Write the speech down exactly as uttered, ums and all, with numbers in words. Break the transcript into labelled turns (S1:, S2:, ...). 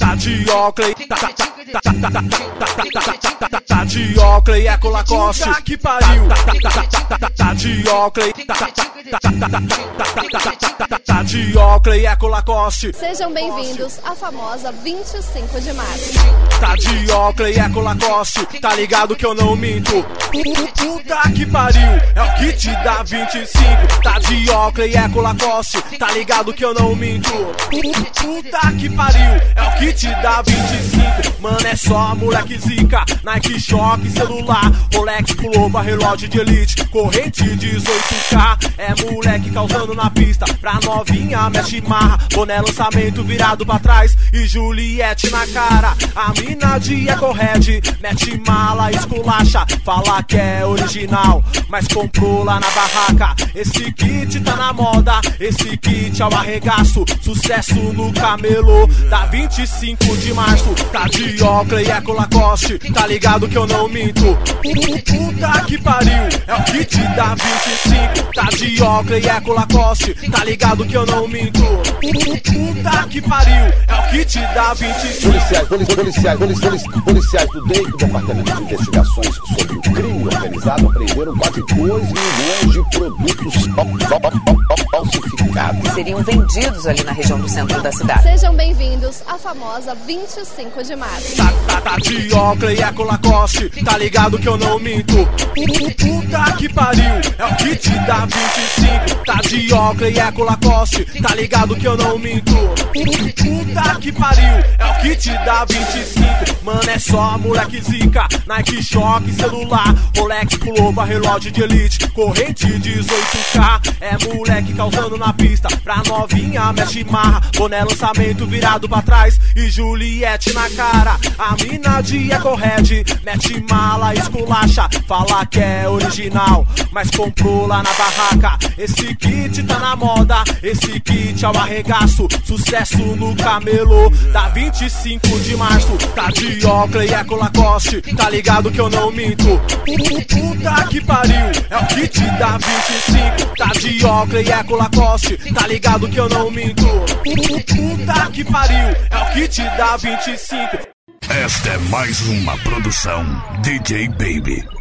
S1: Tá de Oakley, tá, tá, tá, tá, tá, tá, tá, tá, tá de Oakley, é com Lacoste. Tá que pariu. Tá, tá, tá, tá, tá, tá de Oakley, tá, tá, tá, tá, tá, tá, tá, tá de Oakley, é com Lacoste.
S2: Sejam bem-vindos à famosa vinte e cinco de março.
S1: Tá de Oakley, é com Lacoste. Tá ligado que eu não minto. Puta que pariu, é o que te dá vinte e cinco. Tá de Oakley, é com Lacoste. Tá ligado que eu não minto. Puta que pariu, é o que te dá vinte e cinco. Mano, é só moleque zica. Nike Shock, celular, Rolex, pullover, relógio de elite, corrente dezoito K. É moleque causando na pista, pra novinha mexe marra. Boné lançamento virado pra trás e Juliette na cara. A mina de Eco-Red mete mala, esculacha, fala que é original, mas comprou lá na barraca. Esse kit tá na moda, esse kit é o arregaço, sucesso no camelô. Da vinte e cinco de março, tá de Oakley, é com Lacoste. Tá ligado que eu não minto. Puta que pariu, é o que te dá vinte e cinco. Tá de Oakley, é com Lacoste. Tá ligado que eu não minto. Puta que pariu, é o que te dá vinte e cinco.
S3: Policiais, policiais, policiais, policiais do D E I C, do Departamento de Investigações sobre o Crime Organizado, apreenderam quase dois milhões de produtos falsificados.
S4: Seriam vendidos ali na região do centro da cidade.
S2: Sejam bem-vindos à famosa vinte e cinco de março.
S1: Tá, tá, tá de Oakley, é com Lacoste. Tá ligado que eu não minto. Puta que pariu, é o que te dá vinte e cinco. Tá de Oakley, é com Lacoste. Tá ligado que eu não minto. Puta que pariu, é o que te dá vinte e cinco. Mano, é só moleque zica. Nike Shock, celular, Rolex, pullover, relógio de elite, corrente dezoito K. É moleque causando na pista, pra novinha mexe marra. Boné lançamento virado pra trás e Juliette na cara. A mina de Eco-Red mete mala, esculacha, fala que é original, mas comprou lá na barraca. Esse kit tá na moda, esse kit é o arregaço, sucesso no camelô. Da vinte e cinco de março, tá de Oakley, é com Lacoste. Tá ligado que eu não minto. Puta que pariu, é o que te dá vinte e cinco. Tá de Oakley, é com Lacoste. Tá ligado que eu não minto. Puta que pariu, é o que te dá vinte e cinco.
S5: Esta é mais uma produção D J Baby.